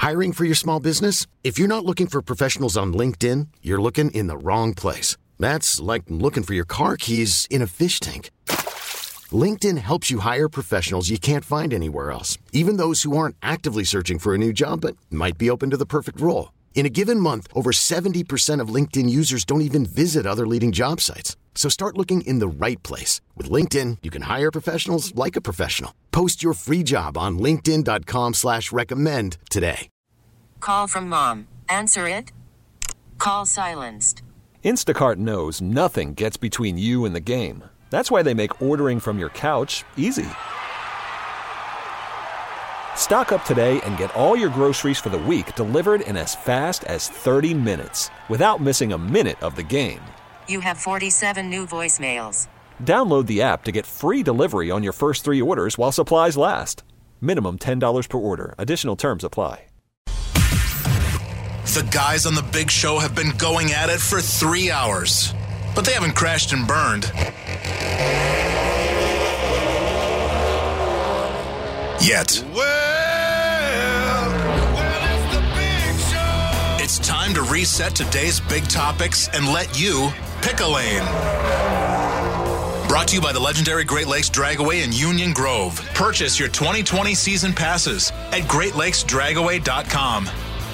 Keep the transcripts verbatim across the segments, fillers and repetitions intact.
Hiring for your small business? If you're not looking for professionals on LinkedIn, you're looking in the wrong place. That's like looking for your car keys in a fish tank. LinkedIn helps you hire professionals you can't find anywhere else, even those who aren't actively searching for a new job but might be open to the perfect role. In a given month, over seventy percent of LinkedIn users don't even visit other leading job sites. So start looking in the right place. With LinkedIn, you can hire professionals like a professional. Post your free job on linkedin dot com slash recommend today. Call from mom. Answer it. Call silenced. Instacart knows nothing gets between you and the game. That's why they make ordering from your couch easy. Stock up today and get all your groceries for the week delivered in as fast as thirty minutes without missing a minute of the game. You have forty-seven new voicemails. Download the app to get free delivery on your first three orders while supplies last. Minimum ten dollars per order. Additional terms apply. The guys on the big show have been going at it for three hours, but they haven't crashed and burned yet. Well, well, it's the big show. It's time to reset today's big topics and let you pick a lane. Brought to you by the legendary Great Lakes Dragaway in Union Grove. Purchase your twenty twenty season passes at great lakes dragaway dot com.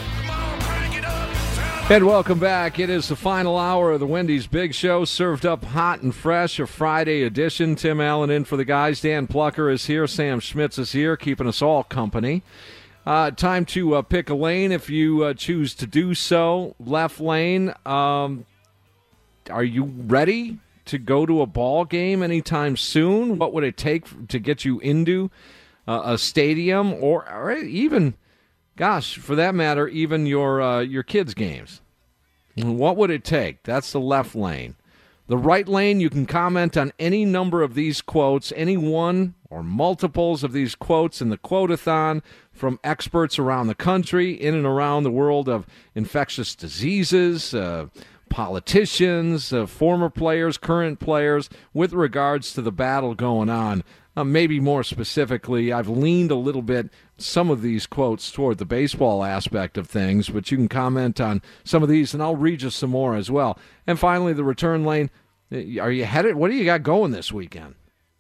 And welcome back. It is the final hour of the Wendy's Big Show, served up hot and fresh, a Friday edition. Tim Allen in for the guys. Dan Plucker is here. Sam Schmitz is here, keeping us all company. Uh, time to uh, pick a lane if you uh, choose to do so. Left lane. Um, are you ready to go to a ball game anytime soon? What would it take to get you into uh, a stadium or, or even... Gosh, for that matter, even your uh, your kids' games. What would it take? That's the left lane. The right lane, you can comment on any number of these quotes, any one or multiples of these quotes in the quote-a-thon from experts around the country, in and around the world of infectious diseases, uh, politicians, uh, former players, current players, with regards to the battle going on. Uh, maybe more specifically, I've leaned a little bit some of these quotes toward the baseball aspect of things, but you can comment on some of these, and I'll read you some more as well. And finally, the return lane. Are you headed? What do you got going this weekend?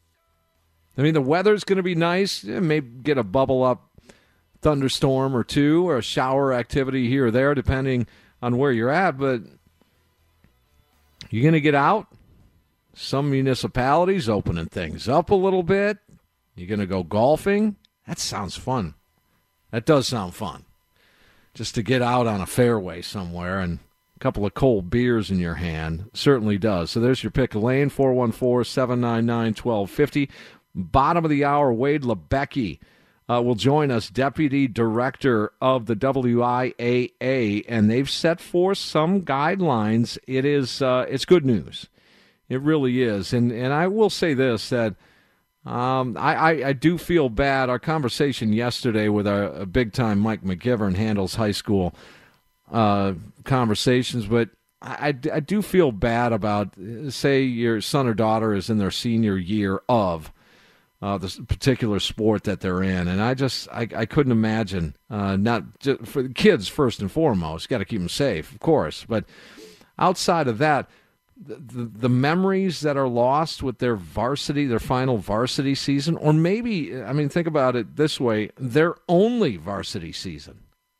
I mean, the weather's going to be nice. Maybe get a bubble-up thunderstorm or two or a shower activity here or there, depending on where you're at, but you're going to get out? Some municipalities opening things up a little bit. You're going to go golfing? That sounds fun. That does sound fun. Just to get out on a fairway somewhere and a couple of cold beers in your hand. Certainly does. So there's your pick a lane, four one four, seven nine nine, one two five zero. Bottom of the hour, Wade Lebecki uh, will join us, Deputy Director of the W I A A, and they've set forth some guidelines. It is uh, it's good news. It really is. And and I will say this, that um, I, I, I do feel bad. Our conversation yesterday with our, a big-time Mike McGivern handles high school uh, conversations, but I, I do feel bad about, say, your son or daughter is in their senior year of uh, the particular sport that they're in. And I just, I, I couldn't imagine, uh, not just for the kids first and foremost, got to keep them safe, of course. But outside of that, The, the, the memories that are lost with their varsity, their final varsity season, or maybe, I mean, think about it this way, their only varsity season.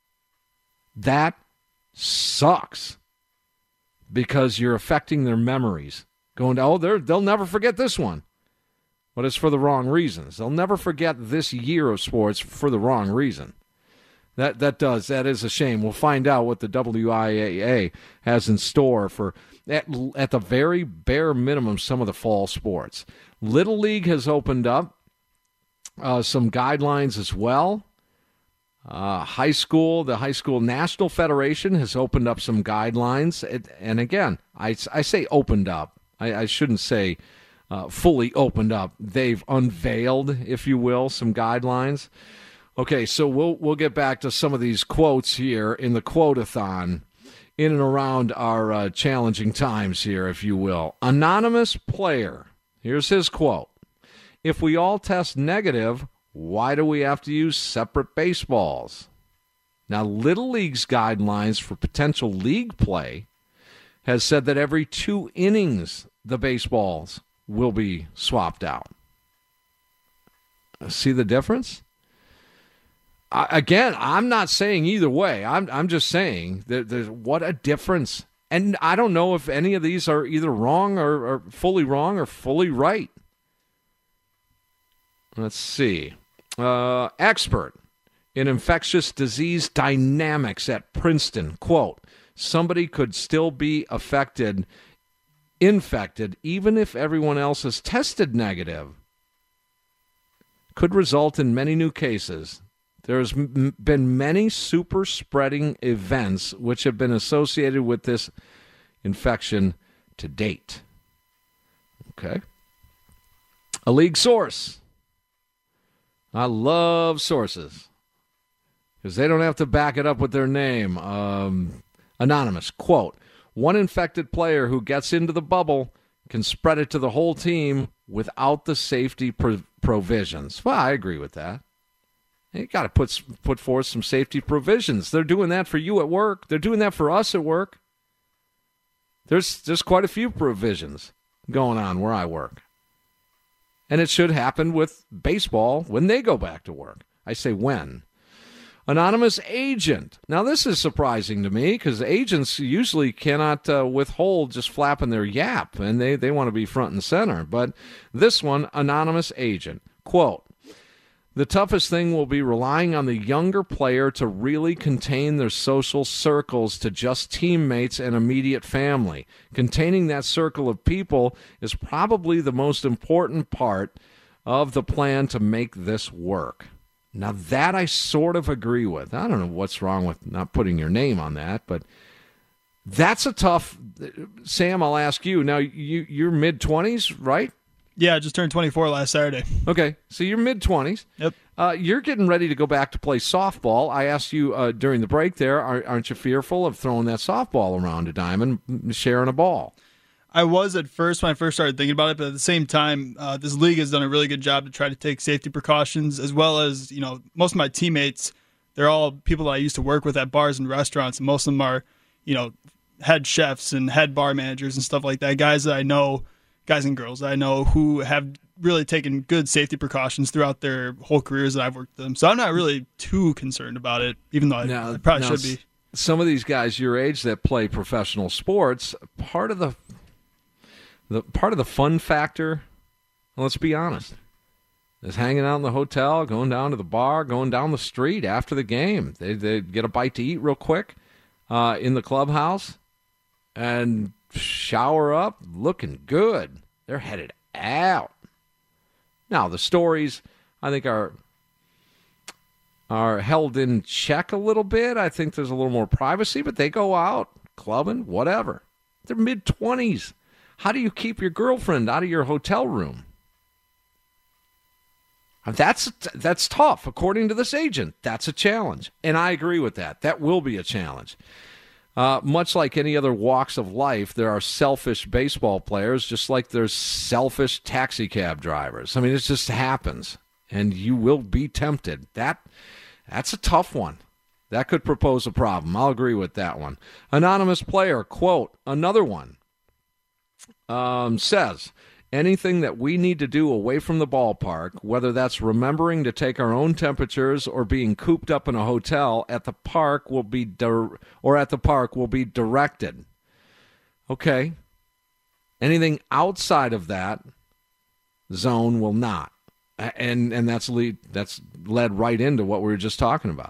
That sucks because you're affecting their memories. Going, oh, they're, they'll never forget this one. But it's for the wrong reasons. They'll never forget this year of sports for the wrong reason. That that does. That is a shame. We'll find out what the W I A A has in store for, at, at the very bare minimum, some of the fall sports. Little League has opened up uh, some guidelines as well. Uh, high school, the High School National Federation has opened up some guidelines. It, and again, I, I say opened up. I, I shouldn't say uh, fully opened up. They've unveiled, if you will, some guidelines. Okay, so we'll we'll get back to some of these quotes here in the quote-a-thon, in and around our uh, challenging times here, if you will. Anonymous player, here's his quote. If we all test negative, why do we have to use separate baseballs? Now, Little League's guidelines for potential league play has said that every two innings the baseballs will be swapped out. See the difference? I, again, I'm not saying either way. I'm I'm just saying that there's what a difference. And I don't know if any of these are either wrong or, or fully wrong or fully right. Let's see. Uh, expert in infectious disease dynamics at Princeton. Quote, somebody could still be affected, infected, even if everyone else is tested negative. Could result in many new cases. There's m- been many super spreading events which have been associated with this infection to date. Okay. A league source. I love sources because they don't have to back it up with their name. Um, anonymous, quote, one infected player who gets into the bubble can spread it to the whole team without the safety pro- provisions. Well, I agree with that. You got to put put forth some safety provisions. They're doing that for you at work. They're doing that for us at work. There's there's quite a few provisions going on where I work. And it should happen with baseball when they go back to work. I say when. Anonymous agent. Now, this is surprising to me because agents usually cannot uh, withhold just flapping their yap, and they, they want to be front and center. But this one, anonymous agent. Quote, the toughest thing will be relying on the younger player to really contain their social circles to just teammates and immediate family. Containing that circle of people is probably the most important part of the plan to make this work. Now, that I sort of agree with. I don't know what's wrong with not putting your name on that, but that's a tough... Sam, I'll ask you. Now, you, you're mid-twenties, right? Yeah, I just turned twenty-four last Saturday. Okay, so you're mid-twenties. Yep. Uh, you're getting ready to go back to play softball. I asked you uh, during the break there, aren't you fearful of throwing that softball around a diamond, sharing a ball? I was at first when I first started thinking about it, but at the same time, uh, this league has done a really good job to try to take safety precautions, as well as, you know, most of my teammates, they're all people that I used to work with at bars and restaurants, and most of them are, you know, head chefs and head bar managers and stuff like that, guys that I know, guys and girls that I know who have really taken good safety precautions throughout their whole careers that I've worked with them. So I'm not really too concerned about it, even though I, now, I probably now should be. Some of these guys your age that play professional sports, part of the the part of the fun factor, let's be honest, is hanging out in the hotel, going down to the bar, going down the street after the game. They they get a bite to eat real quick uh, in the clubhouse and shower up, looking good. They're headed out. Now, the stories, I think, are are held in check a little bit. I think there's a little more privacy, but they go out, clubbing, whatever. They're mid-twenties. How do you keep your girlfriend out of your hotel room? That's that's tough, according to this agent. That's a challenge, and I agree with that. That will be a challenge. Uh, much like any other walks of life, there are selfish baseball players, just like there's selfish taxi cab drivers. I mean, it just happens, and you will be tempted. That that's a tough one. That could propose a problem. I'll agree with that one. Anonymous player, quote, another one, um, says, anything that we need to do away from the ballpark, whether that's remembering to take our own temperatures or being cooped up in a hotel at the park will be di- or at the park will be directed. Okay. Anything outside of that zone will not. And and that's lead, that's led right into what we were just talking about.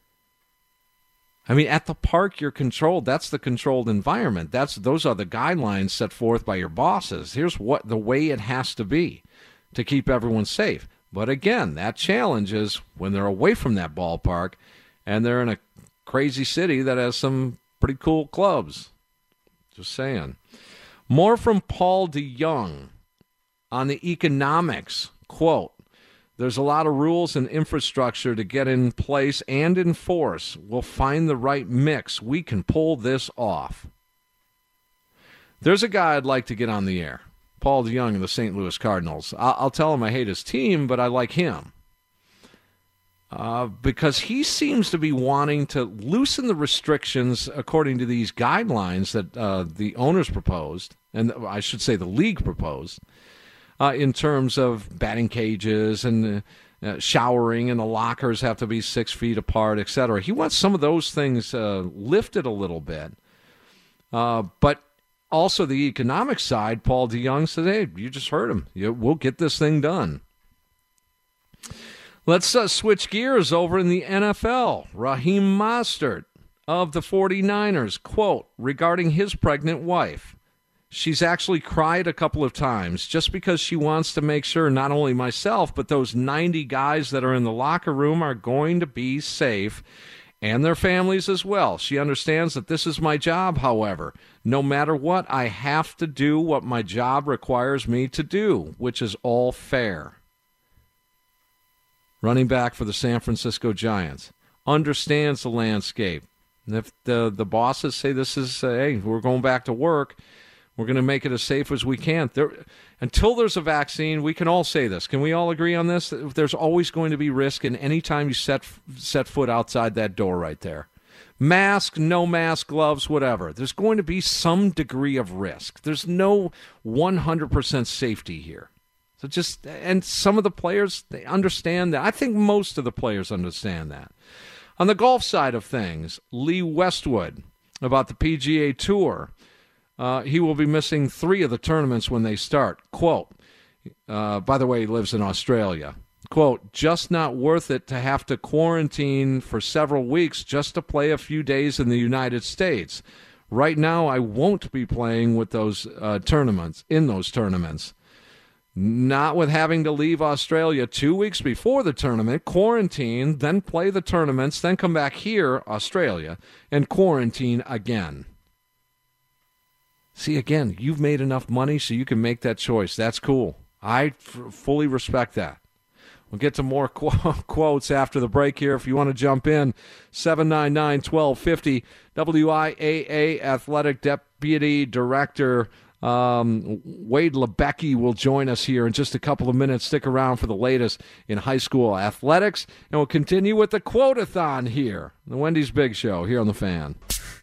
I mean, at the park, you're controlled. That's the controlled environment. That's those are the guidelines set forth by your bosses. Here's what the way it has to be to keep everyone safe. But again, that challenge is when they're away from that ballpark and they're in a crazy city that has some pretty cool clubs. Just saying. More from Paul DeYoung on the economics. Quote, there's a lot of rules and infrastructure to get in place and enforce. We'll find the right mix. We can pull this off. There's a guy I'd like to get on the air, Paul DeYoung of the Saint Louis Cardinals. I'll, I'll tell him I hate his team, but I like him. uh, because he seems to be wanting to loosen the restrictions according to these guidelines that uh, the owners proposed, and I should say the league proposed, uh, in terms of batting cages and uh, showering, and the lockers have to be six feet apart, et cetera. He wants some of those things uh, lifted a little bit. Uh, but also the economic side, Paul DeJong said, hey, you just heard him. You, we'll get this thing done. Let's uh, switch gears over in the N F L. Raheem Mostert of the 49ers, quote, regarding his pregnant wife. She's actually cried a couple of times just because she wants to make sure not only myself, but those ninety guys that are in the locker room are going to be safe, and their families as well. She understands that this is my job, however. No matter what, I have to do what my job requires me to do, which is all fair. Running back for the San Francisco Giants. Understands the landscape. And if the, the bosses say this is, uh, hey, we're going back to work, we're going to make it as safe as we can. There, until there's a vaccine, we can all say this. Can we all agree on this? There's always going to be risk, and any time you set set foot outside that door right there. Mask, no mask, gloves, whatever. There's going to be some degree of risk. There's no one hundred percent safety here. So just, and some of the players, they understand that. I think most of the players understand that. On the golf side of things, Lee Westwood, about the P G A Tour, uh, he will be missing three of the tournaments when they start. Quote, uh, by the way, he lives in Australia. Quote, just not worth it to have to quarantine for several weeks just to play a few days in the United States. Right now, I won't be playing with those uh, tournaments, in those tournaments. Not with having to leave Australia two weeks before the tournament, quarantine, then play the tournaments, then come back here, Australia, and quarantine again. See, again, you've made enough money so you can make that choice. That's cool. I f- fully respect that. We'll get to more qu- quotes after the break here. If you want to jump in, seven nine nine, one two five zero, W I A A Athletic Deputy Director Um, Wade Lebecki will join us here in just a couple of minutes. Stick around for the latest in high school athletics, and we'll continue with the quote-a-thon here, the Wendy's Big Show here on The Fan.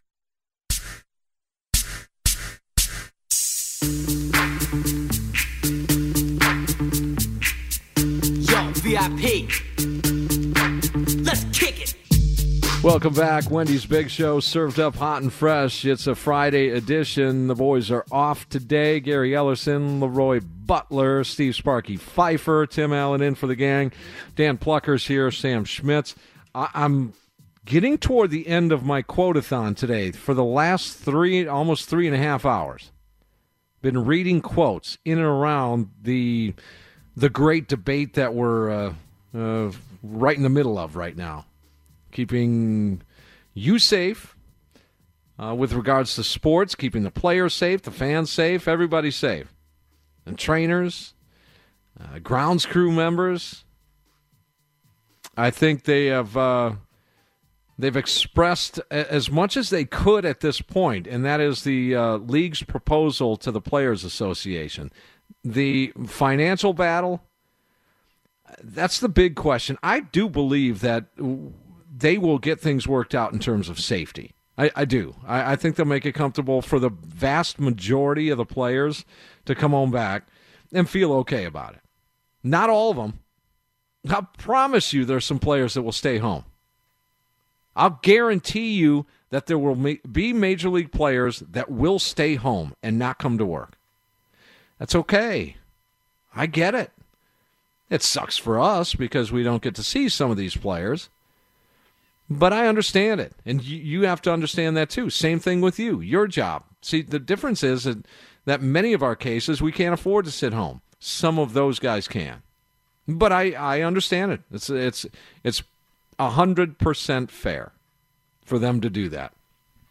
Yo, V I P, let's kick it. Welcome back. Wendy's Big Show, served up hot and fresh. It's a Friday edition. The boys are off today. Gary Ellerson, Leroy Butler, Steve Sparky Pfeiffer, Tim Allen in for the gang. Dan Plucker's here, Sam Schmitz. I- I'm getting toward the end of my quote-a-thon today. For the last three, almost three and a half hours, been reading quotes in and around the the great debate that we're uh, uh, right in the middle of right now. Keeping you safe uh, with regards to sports, keeping the players safe, the fans safe, everybody safe. And trainers, uh, grounds crew members. I think they have uh, they've expressed as much as they could at this point, and that is the uh, league's proposal to the Players Association. The financial battle, that's the big question. I do believe that they will get things worked out in terms of safety. I, I do. I, I think they'll make it comfortable for the vast majority of the players to come home back and feel okay about it. Not all of them. I promise you there's some players that will stay home. I'll guarantee you that there will ma- be major league players that will stay home and not come to work. That's okay. I get it. It sucks for us because we don't get to see some of these players. But I understand it, and you, you have to understand that too. Same thing with you, your job. See, the difference is that, that many of our cases, we can't afford to sit home. Some of those guys can. But I, I understand it. It's it's it's one hundred percent fair for them to do that.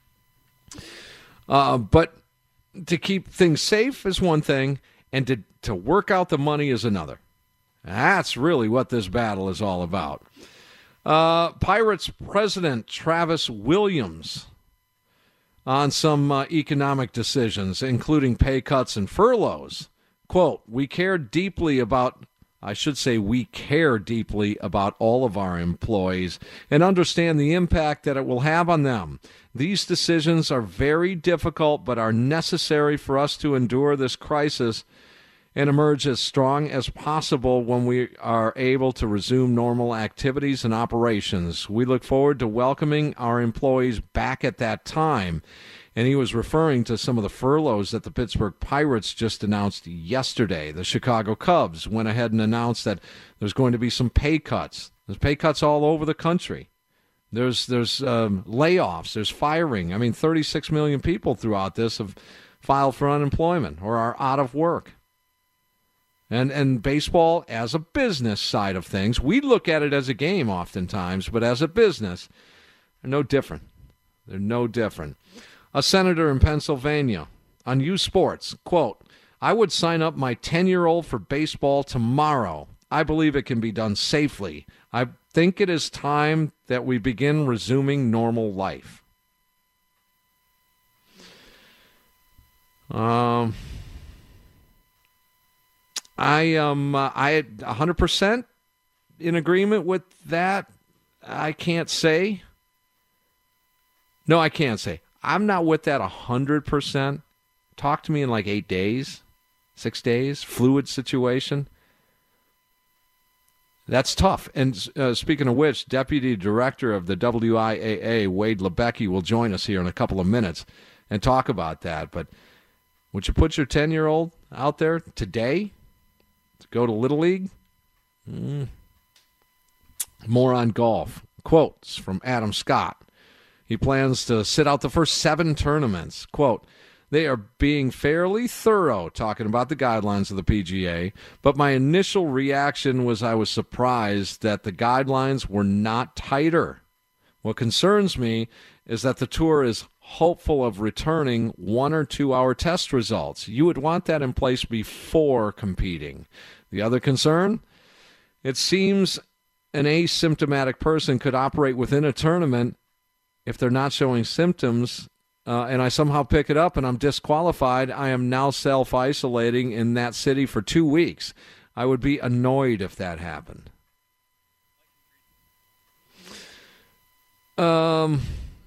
Uh, but to keep things safe is one thing, and to, to work out the money is another. That's really what this battle is all about. Uh, Pirates President Travis Williams on some uh, economic decisions, including pay cuts and furloughs. Quote, we care deeply about I should say we care deeply about all of our employees and understand the impact that it will have on them. These decisions are very difficult but are necessary for us to endure this crisis and emerge as strong as possible when we are able to resume normal activities and operations. We look forward to welcoming our employees back at that time. And he was referring to some of the furloughs that the Pittsburgh Pirates just announced yesterday. The Chicago Cubs went ahead and announced that there's going to be some pay cuts. There's pay cuts all over the country. There's there's um, layoffs. There's firing. I mean, thirty-six million people throughout this have filed for unemployment or are out of work. And and baseball, as a business side of things, we look at it as a game oftentimes, but as a business, they're no different. They're no different. A senator in Pennsylvania on U Sports, quote, I would sign up my ten-year-old for baseball tomorrow. I believe it can be done safely. I think it is time that we begin resuming normal life. Um, I am uh, I one hundred percent in agreement with that. I can't say. No, I can't say. I'm not with that one hundred percent. Talk to me in like eight days, six days, fluid situation. That's tough. And uh, speaking of which, Deputy Director of the W I A A, Wade Lebecki, will join us here in a couple of minutes and talk about that. But would you put your ten-year-old out there today to go to Little League? Mm. More on golf. Quotes from Adam Scott. He plans to sit out the first seven tournaments. Quote, they are being fairly thorough, talking about the guidelines of the P G A, but my initial reaction was I was surprised that the guidelines were not tighter. What concerns me is that the tour is hopeful of returning one or two hour test results. You would want that in place before competing. The other concern? It seems an asymptomatic person could operate within a tournament if they're not showing symptoms, uh, and I somehow pick it up and I'm disqualified, I am now self-isolating in that city for two weeks. I would be annoyed if that happened. Um,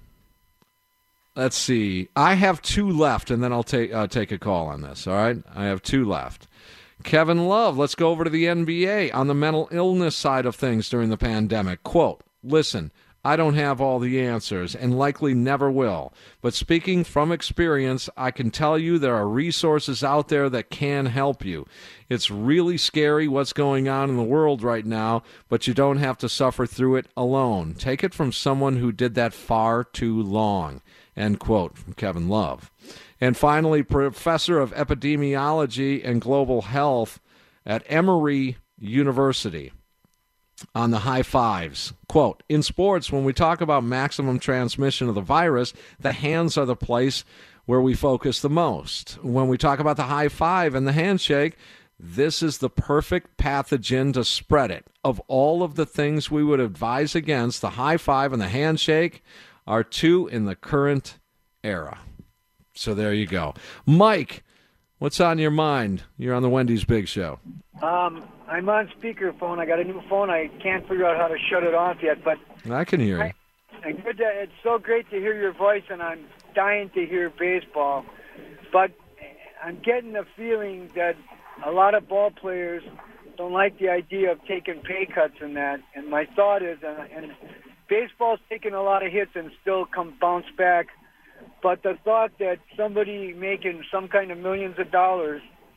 let's see. I have two left, and then I'll take uh, take a call on this, all right? I have two left. Kevin Love, let's go over to the N B A on the mental illness side of things during the pandemic. Quote, listen, I don't have all the answers and likely never will. But speaking from experience, I can tell you there are resources out there that can help you. It's really scary what's going on in the world right now, but you don't have to suffer through it alone. Take it from someone who did that far too long. End quote from Kevin Love. And finally, Professor of Epidemiology and Global Health at Emory University. On the high fives, quote, in sports, when we talk about maximum transmission of the virus, the hands are the place where we focus the most. When we talk about the high five and the handshake, this is the perfect pathogen to spread it. Of all of the things we would advise against, the high five and the handshake are two in the current era. So there you go. Mike, what's on your mind? You're on the Wendy's Big Show. Um, I'm on speakerphone. I got a new phone. I can't figure out how to shut it off yet, but I can hear you. I, I good to, it's so great to hear your voice, and I'm dying to hear baseball. But I'm getting the feeling that a lot of ball players don't like the idea of taking pay cuts and that. And my thought is, uh, and baseball's taken a lot of hits and still come bounce back. But the thought that somebody making some kind of millions of dollars,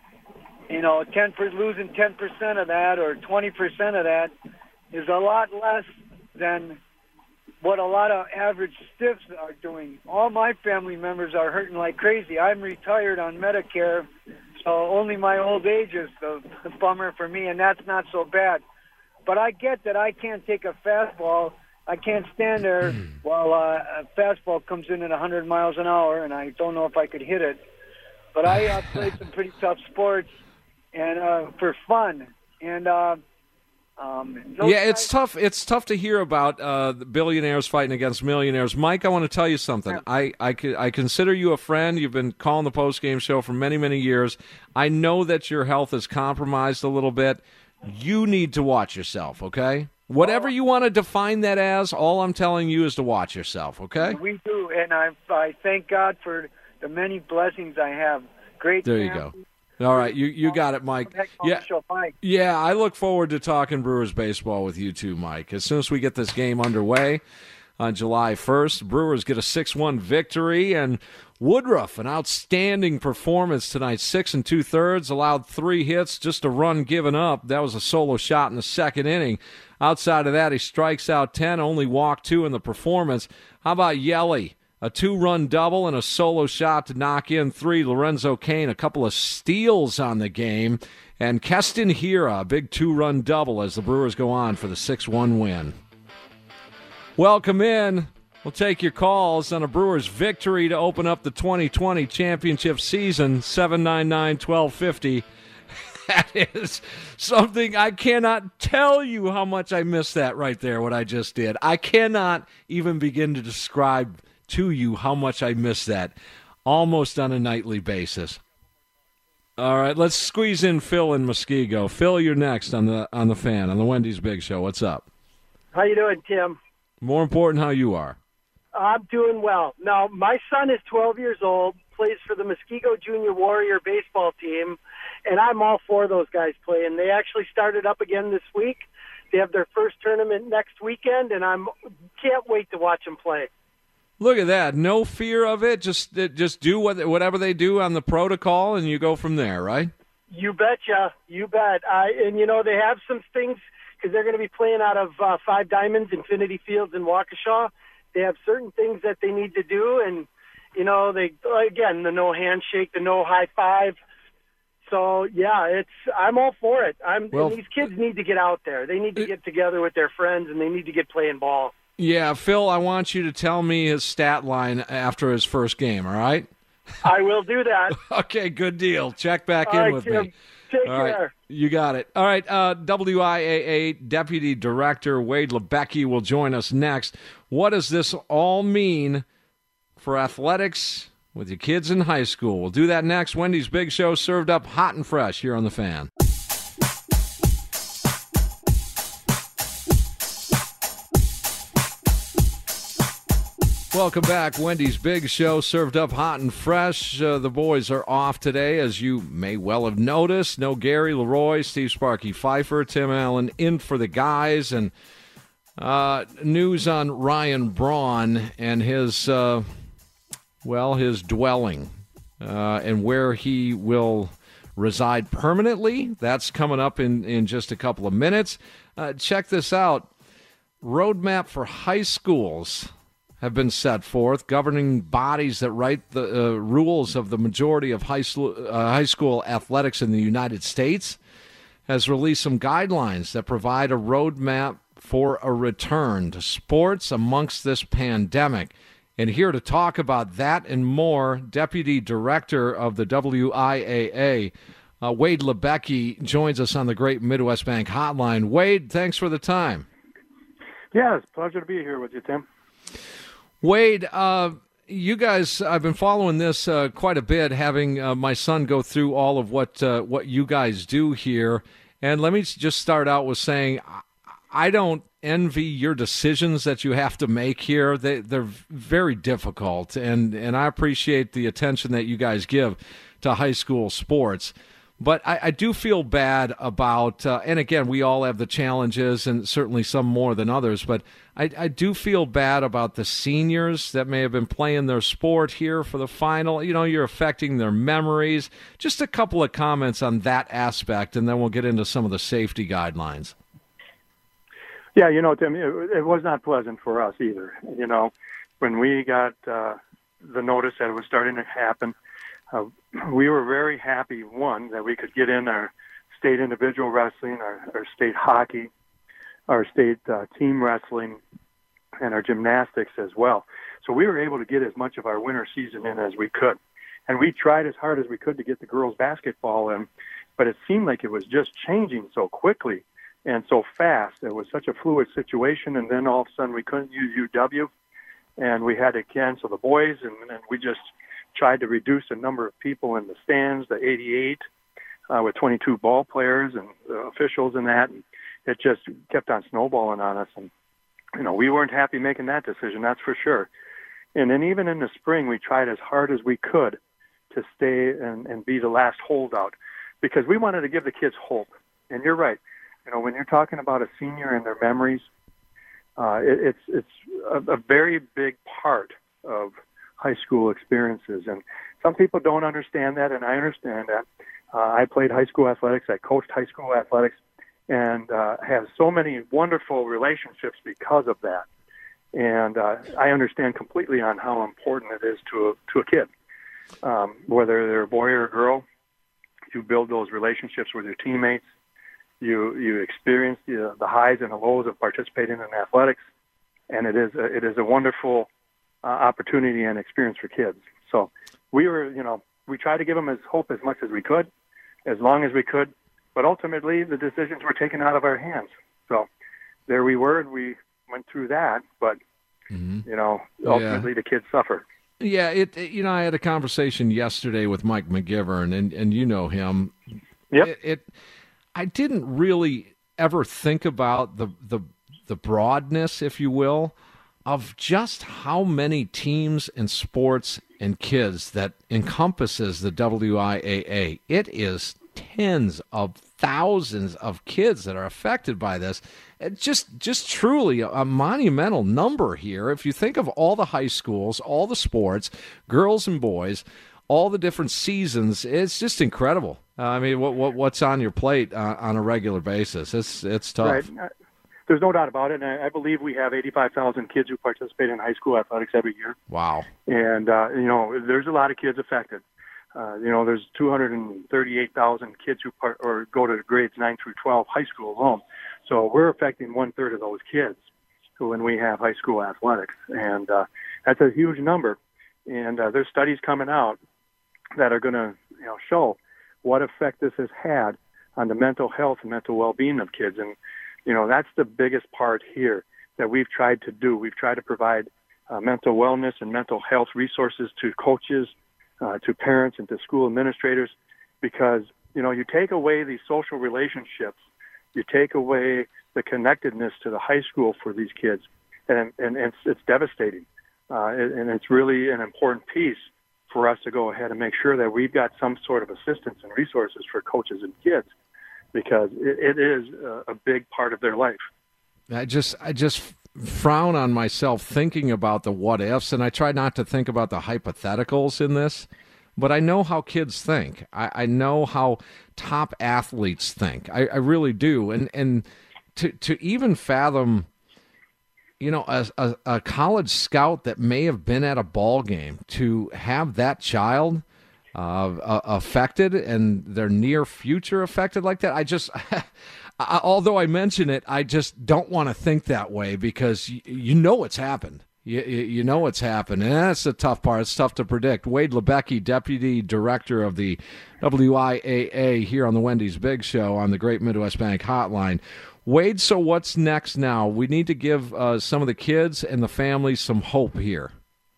you know, ten per, losing ten percent of that or twenty percent of that is a lot less than what a lot of average stiffs are doing. All my family members are hurting like crazy. I'm retired on Medicare, so only my old age is the, the bummer for me, and that's not so bad. But I get that I can't take a fastball. I can't stand there while uh, a fastball comes in at one hundred miles an hour, and I don't know if I could hit it. But I uh, played some pretty tough sports and uh, for fun. And uh, um, yeah, guys- it's tough. It's tough to hear about uh, the billionaires fighting against millionaires. Mike, I want to tell you something. Yeah. I, I, I consider you a friend. You've been calling the post-game show for many, many years. I know that your health is compromised a little bit. you need to watch yourself, okay? Whatever you want to define that as, all I'm telling you is to watch yourself, okay? We do, and I, I thank God for the many blessings I have. Great There you family. go. All right, you you got it, Mike. Yeah, yeah. I look forward to talking Brewers baseball with you too, Mike. As soon as we get this game underway on July first, Brewers get a six one victory, and Woodruff, an outstanding performance tonight. Six and two thirds, allowed three hits, just a run given up. That was a solo shot in the second inning. Outside of that, he strikes out ten, only walked two in the performance. How about Yelly? A two-run double and a solo shot to knock in three. Lorenzo Cain, a couple of steals on the game. And Keston Hiura, a big two-run double as the Brewers go on for the six one win. Welcome in. We'll take your calls on a Brewers victory to open up the twenty twenty championship season, seven nine nine, one two five zero. That is something I cannot tell you how much I missed that right there, what I just did. I cannot even begin to describe to you how much I miss that almost on a nightly basis. All right, let's squeeze in Phil in Muskego. Phil, you're next on the on the fan, on the Wendy's Big Show. What's up? How you doing, Tim? More important, how you are. I'm doing well. Now, my son is twelve years old, plays for the Muskego Junior Warrior baseball team, and I'm all for those guys playing. They actually started up again this week. They have their first tournament next weekend, and I'm can't wait to watch them play. Look at that. No fear of it. Just just do what, whatever they do on the protocol, and you go from there, right? You betcha. You bet. I, and, you know, they have some things because they're going to be playing out of uh, Five Diamonds, Infinity Fields in Waukesha. They have certain things that they need to do, and, you know, they again, the no handshake, the no high five. So, yeah, it's I'm all for it. I'm, well, and these kids need to get out there. They need to get together with their friends, and they need to get playing ball. Yeah, Phil, I want you to tell me his stat line after his first game, all right? I will do that. Okay, good deal. Check back all in right, with Tim. me. Take all care. Right, you got it. All right, uh, W I A A Deputy Director Wade Lebecki will join us next. What does this all mean for athletics with your kids in high school? We'll do that next. Wendy's Big Show served up hot and fresh here on The Fan. Welcome back. Wendy's Big Show served up hot and fresh. Uh, the boys are off today, as you may well have noticed. No Gary Leroy, Steve Sparky Pfeiffer, Tim Allen in for the guys. And uh, news on Ryan Braun and his, uh, well, his dwelling uh, and where he will reside permanently. That's coming up in, in just a couple of minutes. Uh, check this out. Roadmap for high schools have been set forth. Governing bodies that write the uh, rules of the majority of high school, uh, high school athletics in the United States has released some guidelines that provide a roadmap for a return to sports amongst this pandemic. And here to talk about that and more, Deputy Director of the W I A A, uh, Wade Lebecki, joins us on the Great Midwest Bank Hotline. Wade, thanks for the time. Yeah, it's a pleasure to be here with you, Tim. Wade, uh, you guys, I've been following this uh, quite a bit, having uh, my son go through all of what uh, what you guys do here. And let me just start out with saying I don't envy your decisions that you have to make here. They, they're very difficult, and, and I appreciate the attention that you guys give to high school sports. But I, I do feel bad about, uh, and again, we all have the challenges, and certainly some more than others, but I, I do feel bad about the seniors that may have been playing their sport here for the final. You know, you're affecting their memories. Just a couple of comments on that aspect, and then we'll get into some of the safety guidelines. Yeah, you know, Tim, it, it was not pleasant for us either. You know, when we got uh, the notice that it was starting to happen, Uh, we were very happy, one, that we could get in our state individual wrestling, our, our state hockey, our state uh, team wrestling, and our gymnastics as well. So we were able to get as much of our winter season in as we could. And we tried as hard as we could to get the girls' basketball in, but it seemed like it was just changing so quickly and so fast. It was such a fluid situation, and then all of a sudden we couldn't use U W, and we had to cancel the boys, and, and we just tried to reduce the number of people in the stands, the eighty-eight, uh, with twenty-two ball players and uh, officials and that. And it just kept on snowballing on us. And, you know, we weren't happy making that decision, that's for sure. And then even in the spring, we tried as hard as we could to stay and, and be the last holdout because we wanted to give the kids hope. And you're right. You know, when you're talking about a senior and their memories, uh, it, it's it's a, a very big part of high school experiences. And some people don't understand that, and I understand that. Uh, I played high school athletics. I coached high school athletics and uh, have so many wonderful relationships because of that. And uh, I understand completely on how important it is to a, to a kid. Um, whether they're a boy or a girl, you build those relationships with your teammates. You you experience the, the highs and the lows of participating in athletics, and it is a, it is a wonderful uh, opportunity and experience for kids. So we were, you know, we tried to give them as hope as much as we could, as long as we could, but ultimately the decisions were taken out of our hands. So there we were, and we went through that, but mm-hmm. you know, ultimately yeah. the kids suffered. Yeah, it, it. You know, I had a conversation yesterday with Mike McGivern, and, and you know him. Yep. It, it. I didn't really ever think about the the the broadness, if you will, of just how many teams and sports and kids that encompasses the W I A A. It is tens of thousands of kids that are affected by this. It's just just truly a, a monumental number here. If you think of all the high schools, all the sports, girls and boys, all the different seasons, it's just incredible. Uh, I mean, what what what's on your plate uh, on a regular basis? It's it's tough. Right. There's no doubt about it. And I, I believe we have eighty-five thousand kids who participate in high school athletics every year. Wow. And, uh, you know, there's a lot of kids affected. Uh, you know, there's two hundred thirty-eight thousand kids who part, or go to grades nine through twelve high school alone. So we're affecting one-third of those kids when we have high school athletics. And uh, that's a huge number. And uh, there's studies coming out that are going to, you know, show what effect this has had on the mental health and mental well-being of kids. And, you know, that's the biggest part here that we've tried to do. We've tried to provide uh, mental wellness and mental health resources to coaches, uh, to parents, and to school administrators, because, you know, you take away these social relationships, you take away the connectedness to the high school for these kids, and, and it's, it's devastating. Uh, and it's really an important piece for us to go ahead and make sure that we've got some sort of assistance and resources for coaches and kids, because it, it is a, a big part of their life. I just, I just frown on myself thinking about the what ifs, and I try not to think about the hypotheticals in this, but I know how kids think. I, I know how top athletes think. I, I really do. And and to to even fathom, you know, a, a, a college scout that may have been at a ball game, to have that child uh, uh, affected and their near future affected like that, I just... I, although I mention it, I just don't want to think that way, because you, you know it's happened. You, you know it's happened, and that's the tough part. It's tough to predict. Wade Lebecki, Deputy Director of the W I A A, here on the Wendy's Big Show on the Great Midwest Bank Hotline. Wade, so what's next now? We need to give uh, some of the kids and the families some hope here.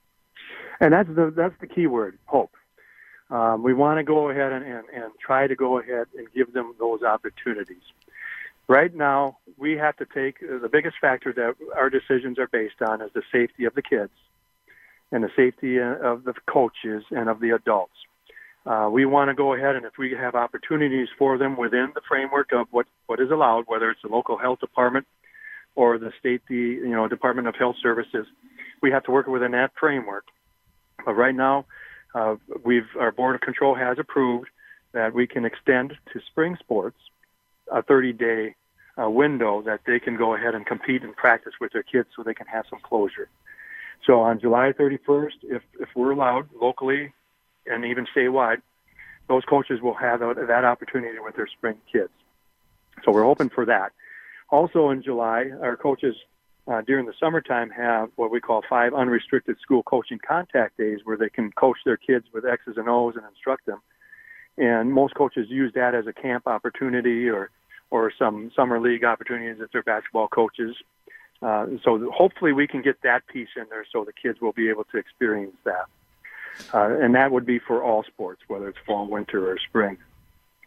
And that's the that's the key word, hope. Um, we want to go ahead and, and, and try to go ahead and give them those opportunities. Right now, we have to take the biggest factor that our decisions are based on is the safety of the kids and the safety of the coaches and of the adults. Uh, we want to go ahead, and if we have opportunities for them within the framework of what, what is allowed, whether it's the local health department or the state, the you know Department of Health Services, we have to work within that framework. But right now, uh, we've our Board of Control has approved that we can extend to spring sports a thirty-day uh, window that they can go ahead and compete and practice with their kids so they can have some closure. So on July thirty-first, if, if we're allowed locally and even statewide, those coaches will have that opportunity with their spring kids. So we're hoping for that. Also in July, our coaches uh, during the summertime have what we call five unrestricted school coaching contact days, where they can coach their kids with X's and O's and instruct them. And most coaches use that as a camp opportunity or, or some summer league opportunities if they're basketball coaches. Uh, so hopefully we can get that piece in there so the kids will be able to experience that. Uh, and that would be for all sports, whether it's fall, winter, or spring.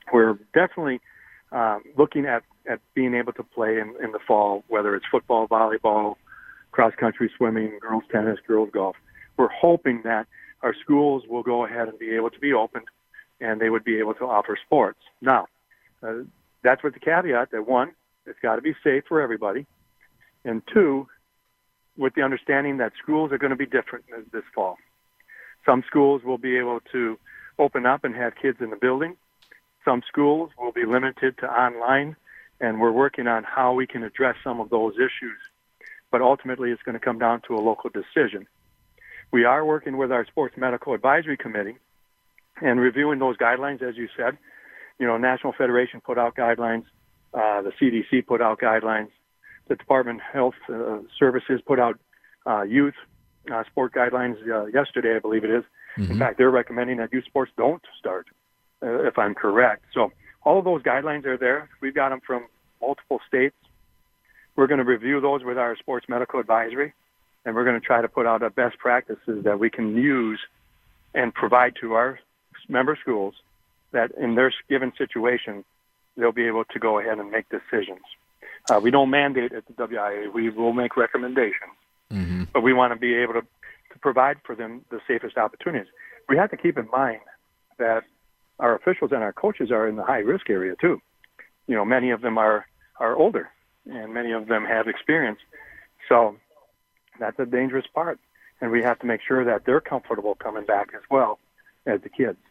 we're definitely um, looking at, at being able to play in, in the fall, whether it's football, volleyball, cross-country swimming, girls tennis, girls golf. We're hoping that our schools will go ahead and be able to be opened, and they would be able to offer sports. Now, uh, that's with the caveat that, one, it's got to be safe for everybody, and two, with the understanding that schools are going to be different this fall. Some schools will be able to open up and have kids in the building. Some schools will be limited to online, and we're working on how we can address some of those issues. But ultimately, it's going to come down to a local decision. We are working with our Sports Medical Advisory Committee and reviewing those guidelines, as you said. You know, National Federation put out guidelines. Uh, the C D C put out guidelines. The Department of Health uh, Services put out uh, youth uh, sport guidelines uh, yesterday, I believe it is. Mm-hmm. In fact, they're recommending that youth sports don't start, uh, if I'm correct. So all of those guidelines are there. We've got them from multiple states. We're going to review those with our Sports Medical Advisory, and we're going to try to put out the best practices that we can use and provide to our member schools that in their given situation, they'll be able to go ahead and make decisions. Uh, we don't mandate at the W I A. We will make recommendations, mm-hmm. but we want to be able to, to provide for them the safest opportunities. We have to keep in mind that our officials and our coaches are in the high-risk area, too. You know, many of them are, are older, and many of them have experience. So that's a dangerous part, and we have to make sure that they're comfortable coming back as well as the kids.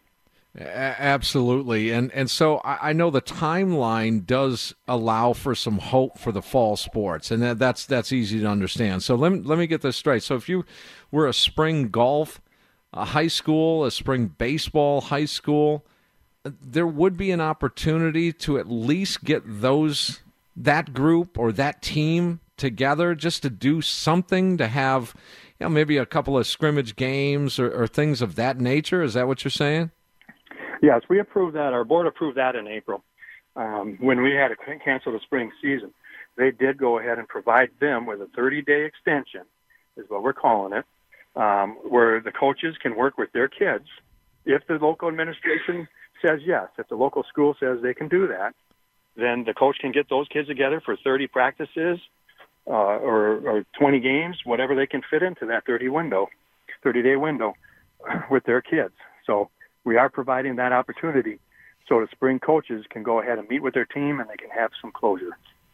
Absolutely. And and so I know the timeline does allow for some hope for the fall sports, and that, that's that's easy to understand. So let me, let me get this straight. So if you were a spring golf a high school, a spring baseball high school, there would be an opportunity to at least get those that group or that team together just to do something, to have, you know, maybe a couple of scrimmage games or, or things of that nature. Is that what you're saying? Yes, we approved that. Our board approved that in April. Um, when we had to cancel the spring season, they did go ahead and provide them with a thirty-day extension, is what we're calling it, um, where the coaches can work with their kids. If the local administration says yes, if the local school says they can do that, then the coach can get those kids together for thirty practices uh, or, or twenty games, whatever they can fit into that thirty window, thirty-day window with their kids. So we are providing that opportunity so the spring coaches can go ahead and meet with their team and they can have some closure.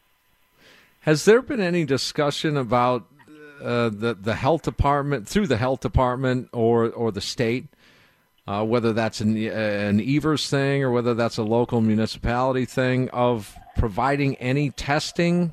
Has there been any discussion about uh, the the health department, through the health department or or the state, uh, whether that's an, an Evers thing or whether that's a local municipality thing, of providing any testing?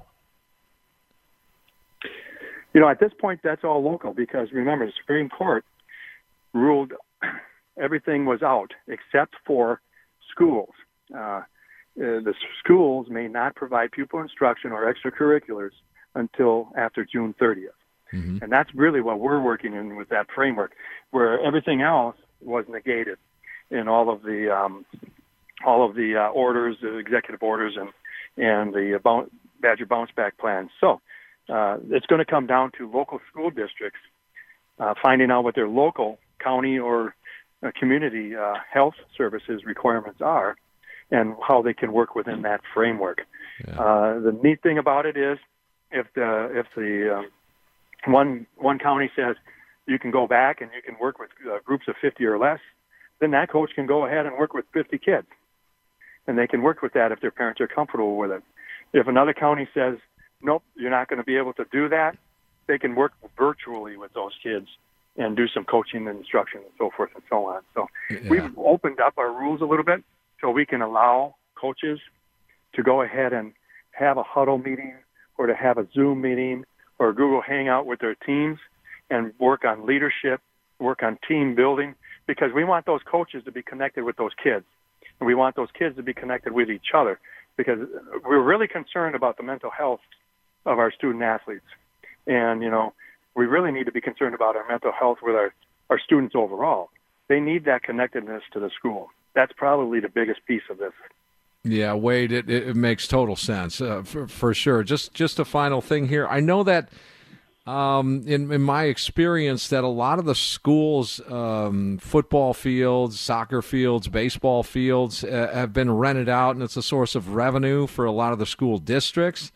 You know, at this point, that's all local because, remember, the Supreme Court ruled everything was out except for schools. Uh, uh, the schools may not provide pupil instruction or extracurriculars until after June thirtieth. Mm-hmm. And that's really what we're working in with that framework, where everything else was negated in all of the um, all of the uh, orders, the executive orders, and and the uh, Badger bounce back plan. So uh, it's going to come down to local school districts uh, finding out what their local county or uh, community uh, health services requirements are and how they can work within that framework. Yeah. Uh, the neat thing about it is if the if the um, one one county says you can go back and you can work with uh, groups of fifty or less, then that coach can go ahead and work with fifty kids. And they can work with that if their parents are comfortable with it. If another county says, nope, you're not going to be able to do that, they can work virtually with those kids and do some coaching and instruction and so forth and so on. So yeah. We've opened up our rules a little bit so we can allow coaches to go ahead and have a huddle meeting or to have a Zoom meeting or a Google Hangout with their teams and work on leadership, work on team building, because we want those coaches to be connected with those kids. And we want those kids to be connected with each other because we're really concerned about the mental health of our student athletes. And, you know, we really need to be concerned about our mental health with our, our students overall. They need that connectedness to the school. That's probably the biggest piece of this. Yeah, Wade, it, it makes total sense uh, for, for sure. Just just a final thing here. I know that um, in, in my experience, that a lot of the schools, um, football fields, soccer fields, baseball fields, uh, have been rented out, and it's a source of revenue for a lot of the school districts.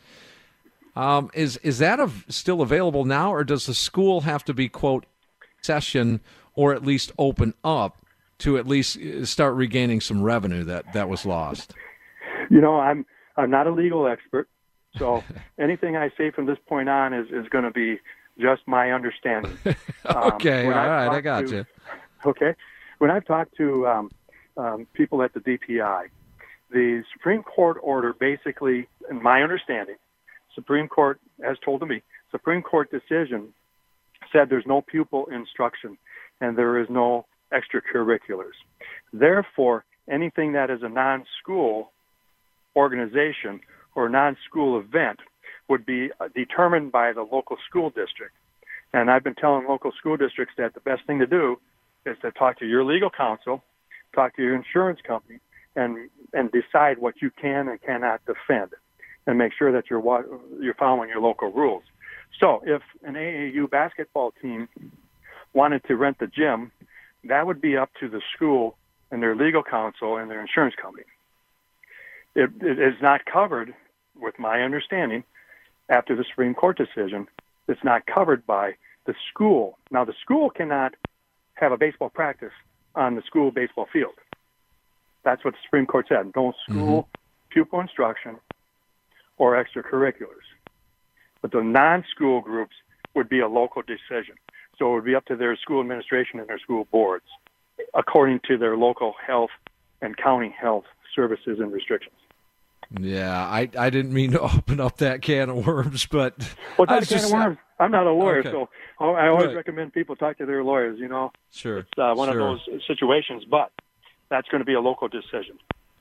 Um, is is that a, still available now, or does the school have to be, quote, session or at least open up to at least start regaining some revenue that, that was lost? You know, I'm I'm not a legal expert, so anything I say from this point on is, is going to be just my understanding. okay, um, all right, I got to, you. Okay. When I've talked to um, um, people at the D P I, the Supreme Court order basically, in my understanding, Supreme Court has told me, Supreme Court decision said there's no pupil instruction and there is no extracurriculars. Therefore, anything that is a non-school organization or non-school event would be determined by the local school district. And I've been telling local school districts that the best thing to do is to talk to your legal counsel, talk to your insurance company, and and decide what you can and cannot defend, and make sure that you're you're following your local rules. So if an A A U basketball team wanted to rent the gym, that would be up to the school and their legal counsel and their insurance company. It, it is not covered, with my understanding, after the Supreme Court decision, it's not covered by the school. Now, the school cannot have a baseball practice on the school baseball field. That's what the Supreme Court said. No school mm-hmm. pupil instruction or extracurriculars. But the non-school groups would be a local decision. So it would be up to their school administration and their school boards, according to their local health and county health services and restrictions. Yeah, I, I didn't mean to open up that can of worms, but... Well, that's a can just, of worms. I'm not a lawyer, okay. so I always right. recommend people talk to their lawyers, you know. Sure. It's uh, one sure. of those situations, but that's going to be a local decision.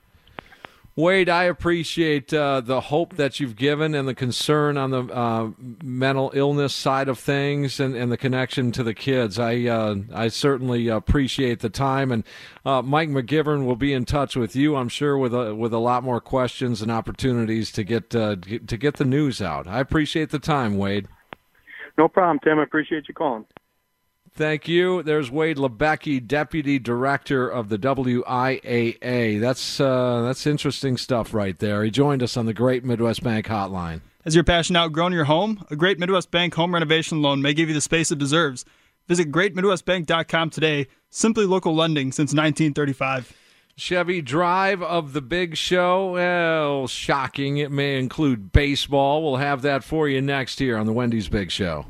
Wade, I appreciate uh, the hope that you've given and the concern on the uh, mental illness side of things and, and the connection to the kids. I uh, I certainly appreciate the time, and uh, Mike McGivern will be in touch with you, I'm sure, with a, with a lot more questions and opportunities to get uh, to get the news out. I appreciate the time, Wade. No problem, Tim. I appreciate you calling. Thank you. There's Wade Lebecki, Deputy Director of the W I A A. That's uh, that's interesting stuff right there. He joined us on the Great Midwest Bank Hotline. Has your passion outgrown your home? A Great Midwest Bank home renovation loan may give you the space it deserves. Visit great midwest bank dot com today. Simply local lending since nineteen thirty-five. Chevy Drive of the Big Show. Well, shocking. It may include baseball. We'll have that for you next here on the Wendy's Big Show.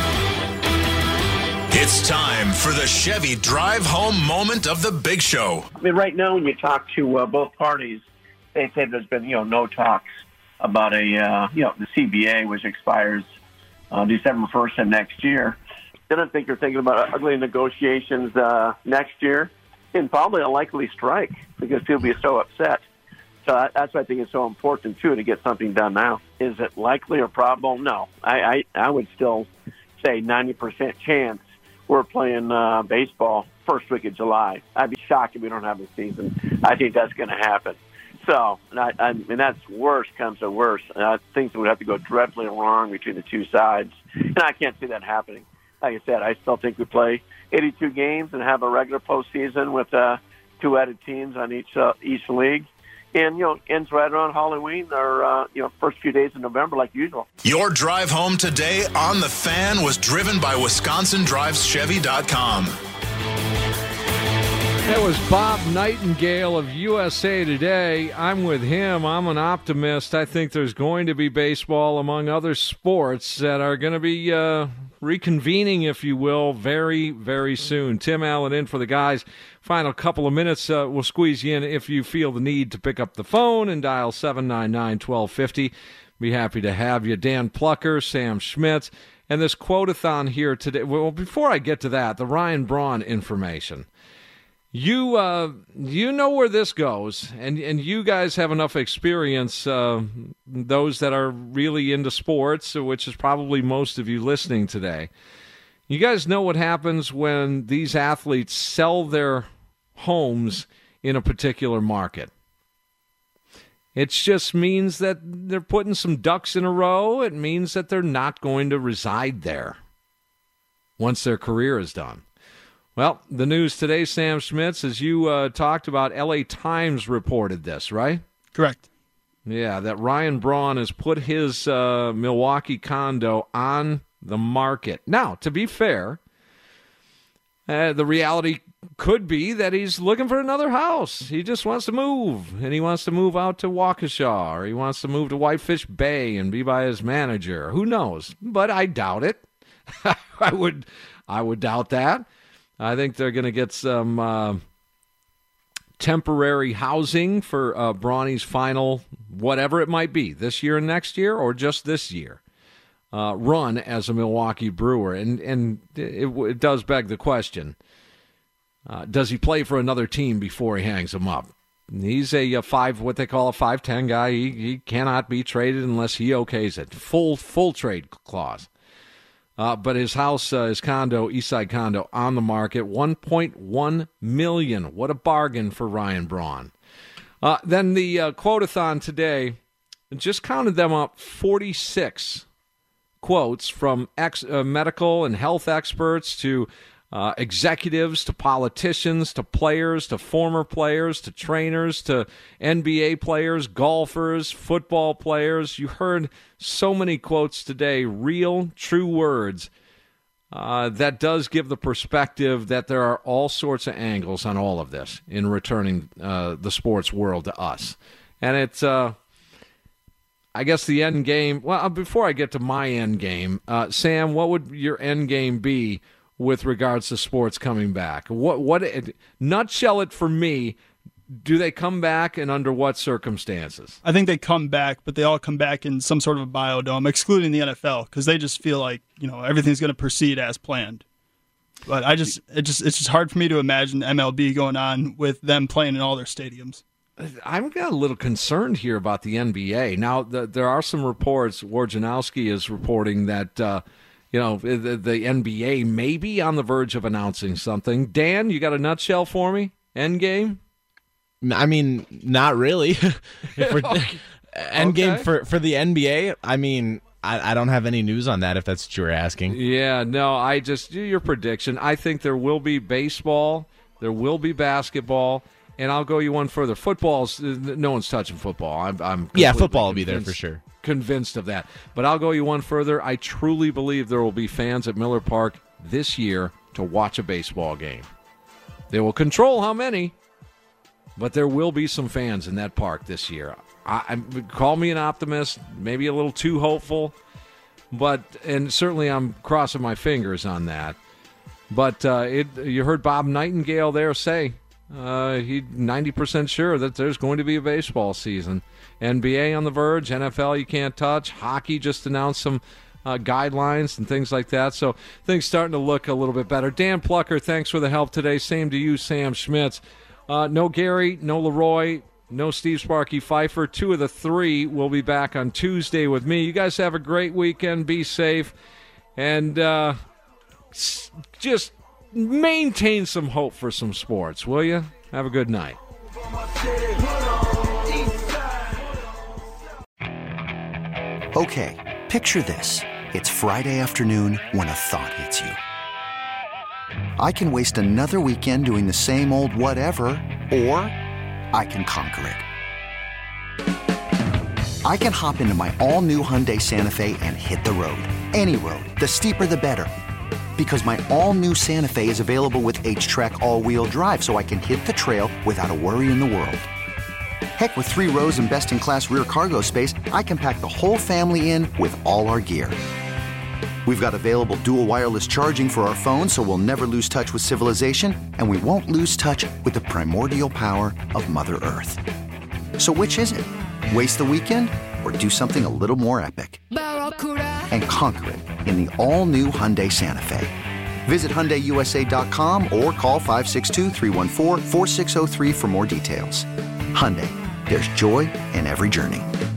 It's time for the Chevy Drive Home moment of the Big Show. I mean, right now when you talk to uh, both parties, they say there's been, you know, no talks about a, uh, you know, the C B A, which expires uh, December first of next year. Then I think you're thinking about ugly negotiations uh, next year and probably a likely strike because people will be so upset. So that's why I think it's so important, too, to get something done now. Is it likely or probable? No. I, I, I would still say ninety percent chance we're playing uh, baseball first week of July. I'd be shocked if we don't have a season. I think that's going to happen. So, and I, I mean, that's worse comes to worse. And I think would have to go dreadfully wrong between the two sides. And I can't see that happening. Like I said, I still think we play eighty-two games and have a regular postseason with uh, two added teams on each uh, each league. And, you know, ends right around Halloween or, uh, you know, first few days of November like usual. Your drive home today on The Fan was driven by Wisconsin Drives Chevy dot com. That was Bob Nightingale of U S A Today. I'm with him. I'm an optimist. I think there's going to be baseball, among other sports, that are going to be uh, reconvening, if you will, very, very soon. Tim Allen in for the guys. Final couple of minutes, uh, we'll squeeze you in if you feel the need to pick up the phone and dial seven nine nine, one two five zero. Be happy to have you. Dan Plucker, Sam Schmitz, and this quote-a-thon here today. Well, before I get to that, the Ryan Braun information. You uh, you know where this goes, and, and you guys have enough experience, uh, those that are really into sports, which is probably most of you listening today. You guys know what happens when these athletes sell their homes in a particular market. It just means that they're putting some ducks in a row. It means that they're not going to reside there once their career is done. Well, the news today, Sam Schmitz, as you uh, talked about, L A Times reported this, right? Correct. Yeah, that Ryan Braun has put his uh, Milwaukee condo on the market. Now, to be fair, uh, the reality could be that he's looking for another house. He just wants to move, and he wants to move out to Waukesha, or he wants to move to Whitefish Bay and be by his manager. Who knows? But I doubt it. I would, I would doubt that. I think they're going to get some uh, temporary housing for uh, Brawny's final, whatever it might be, this year and next year, or just this year, uh, run as a Milwaukee Brewer. And and it, it does beg the question, uh, does he play for another team before he hangs him up? He's a, a five, what they call a five ten guy. He, he cannot be traded unless he okays it. Full, full trade clause. Uh, but his house, uh, his condo, Eastside condo, on the market, one point one million dollars. What a bargain for Ryan Braun. Uh, then the uh, quote-a-thon today, just counted them up, forty-six quotes from ex- uh, medical and health experts to uh, executives to politicians to players to former players to trainers to N B A players, golfers, football players. You heard so many quotes today, real, true words. Uh, that does give the perspective that there are all sorts of angles on all of this in returning uh, the sports world to us. And it's, uh, I guess, the end game. Well, before I get to my end game, uh, Sam, what would your end game be with regards to sports coming back? What, what, nutshell it for me. Do they come back, and under what circumstances? I think they come back, but they all come back in some sort of a biodome, excluding the N F L, because they just feel like, you know, everything's going to proceed as planned. But I just, it just, it's just hard for me to imagine M L B going on with them playing in all their stadiums. I'm got a little concerned here about the N B A. Now, the, there are some reports. Wojnarowski is reporting that, uh, you know, the, the N B A may be on the verge of announcing something. Dan, you got a nutshell for me? End game? I mean, not really. Okay. End game for, for the N B A, I mean, I, I don't have any news on that, if that's what you're asking. Yeah, no, I just, your prediction. I think there will be baseball, there will be basketball, and I'll go you one further. Football's, no one's touching football. I'm, I'm Yeah, football will be there for sure. Convinced of that. But I'll go you one further. I truly believe there will be fans at Miller Park this year to watch a baseball game. They will control how many, but there will be some fans in that park this year. I, I call me an optimist, maybe a little too hopeful, but and certainly I'm crossing my fingers on that. But uh, it, you heard Bob Nightingale there say uh, he's ninety percent sure that there's going to be a baseball season. N B A on the verge, N F L you can't touch. Hockey just announced some uh, guidelines and things like that. So things starting to look a little bit better. Dan Plucker, thanks for the help today. Same to you, Sam Schmitz. Uh, no Gary, no Leroy, no Steve Sparky Pfeiffer. Two of the three will be back on Tuesday with me. You guys have a great weekend. Be safe. And uh, just maintain some hope for some sports, will you? Have a good night. Okay, picture this. It's Friday afternoon when a thought hits you. I can waste another weekend doing the same old whatever, or I can conquer it. I can hop into my all-new Hyundai Santa Fe and hit the road. Any road. The steeper, the better. Because my all-new Santa Fe is available with H-Track all-wheel drive, so I can hit the trail without a worry in the world. Heck, with three rows and best-in-class rear cargo space, I can pack the whole family in with all our gear. We've got available dual wireless charging for our phones, so we'll never lose touch with civilization, and we won't lose touch with the primordial power of Mother Earth. So which is it? Waste the weekend or do something a little more epic? And conquer it in the all-new Hyundai Santa Fe. Visit Hyundai U S A dot com or call five six two, three one four, four six zero three for more details. Hyundai, there's joy in every journey.